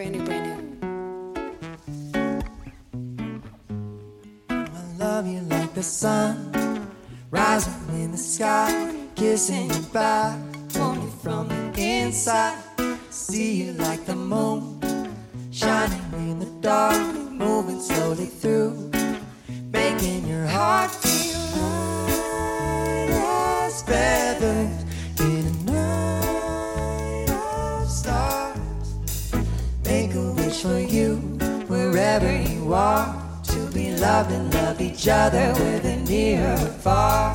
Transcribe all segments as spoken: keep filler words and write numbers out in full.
Brand new, brand new. I love you like the sun rising in the sky, kissing you back, want you from the inside. See you like the moon shining in the dark, moving slowly through, making your heart feel light as feathers in a night of stars. Make a wish for you wherever you are, to be loved and love each other whether near or far.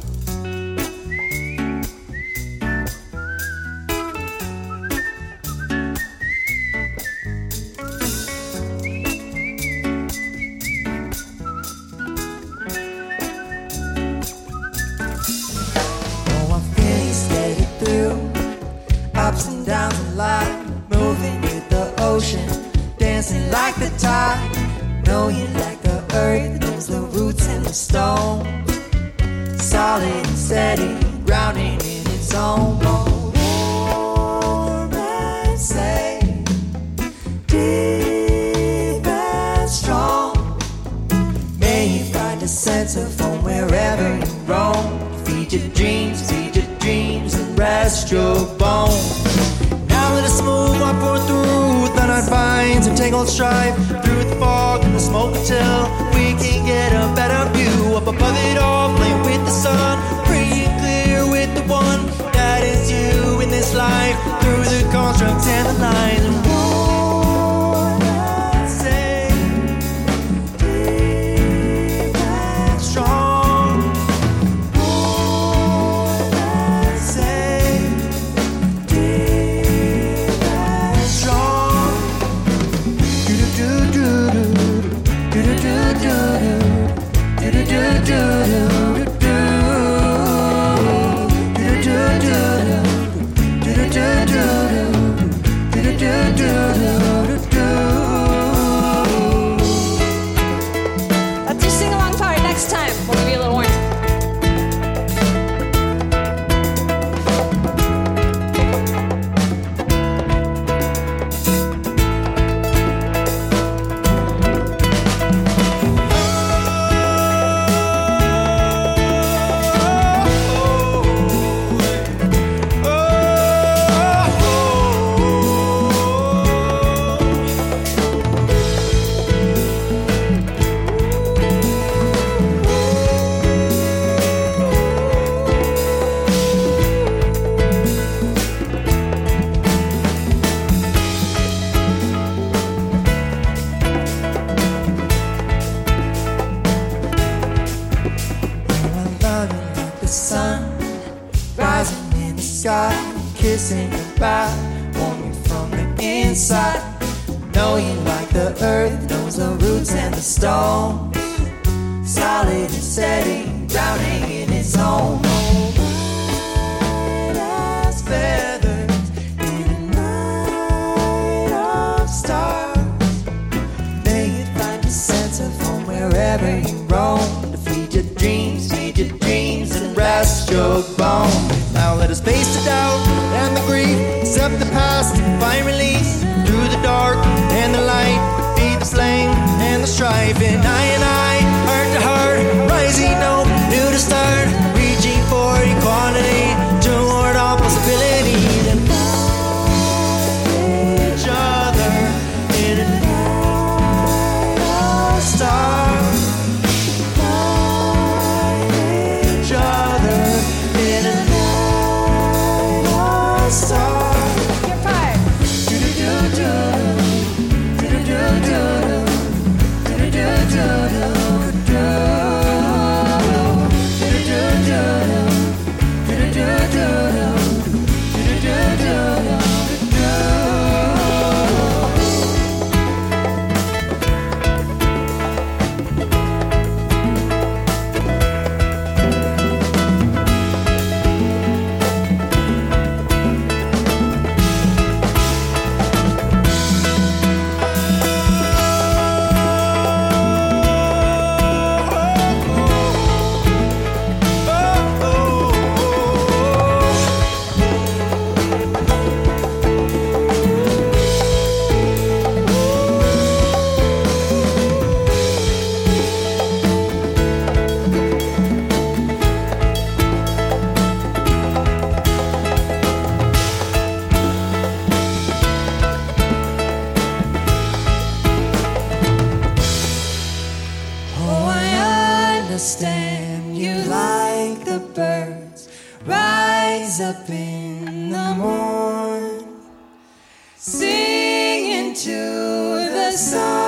Ups and downs in life, moving with the ocean, dancing like the tide. Know you like the earth, knows the roots and the stone, solid and steady, grounding in its own. Warm and safe, deep and strong. May you find a sense of home wherever you roam. Feed your dreams, feed your dreams, and rest your bones. Now let us move on forth through the night vines and tangled strife, through the fog and the smoke until we can get a better view. Up above it all, playing with the sun, free and clear with the one that is you in this life, through the constructs and the lines. And warm and safe, deep and strong. Warm and safe, deep and strong. Do do do do do do do do do do do do do do. That's your sing-along part. Next time, we'll give you a little warning. The sun rising in the sky, kissing your back, warm you from the inside. Know you like the earth, knows the roots and the stones, solid and steady, drowning in its own. Light as feathers in a night of stars. May you find a sense of home wherever you roam, to feed your dreams, feed your dreams, and rest your bones. Now let us face the doubt and the grief, accept the past, find release through the dark and the light, feed the flame and the strife. And I and I, heart to heart, rising up, new to start, reaching for equality, toward all possibilities, and find each other in a night of stars. Find each other in a night of stars. Your part. Do do do do do do do do do do do do. understand you like the birds rise up in the morn, singing to the sun.